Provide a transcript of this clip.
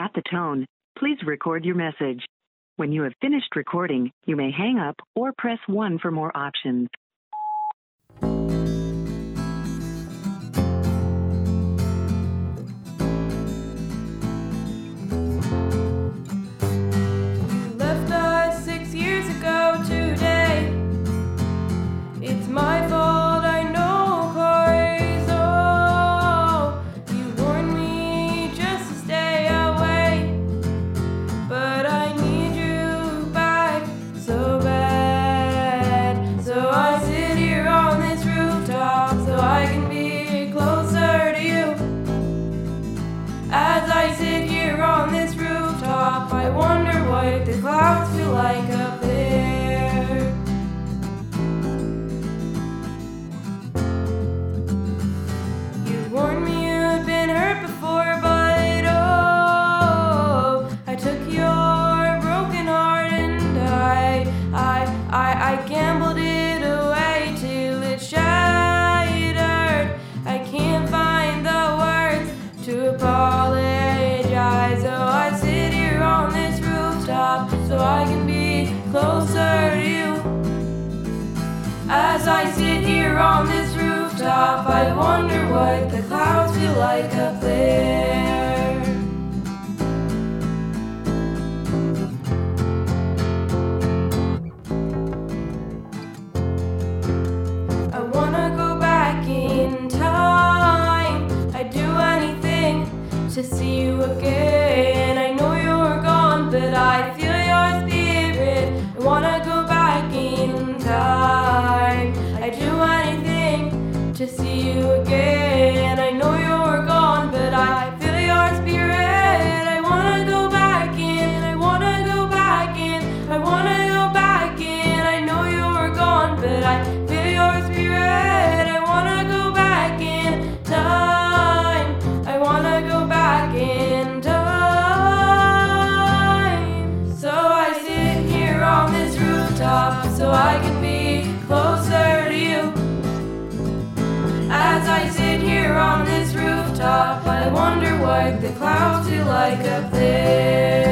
At the tone, please record your message. When you have finished recording, you may hang up or press 1 for more options. You left us 6 years ago today. It's my fault, I know, 'cause you warned me just to stay away. But I need you back so bad. So I sit here on this rooftop so I can be closer to you. As I sit here on this rooftop, I wonder what the clouds feel like up there. You warned me you'd been hurt before, but I took your broken heart and I gambled it away till it shattered. I can't find the words to apologize. So I sit here on this rooftop so I can be closer to you. As I sit here on this rooftop, I wonder what the clouds feel like up there. I wanna go back in time. I'd do anything to see you again. I know you're gone, but I feel your spirit. I wanna go back in time. I'd do anything to see you again. I know you're gone, but I feel your spirit. I wanna go back in. I wanna go back in. I wanna go back in. I know you're gone, but I feel your spirit. I wanna go back in time. I wanna go back in time. So I sit here on this rooftop so I can be closer to you. As I sit here on this rooftop, I wonder what the clouds feel like up there.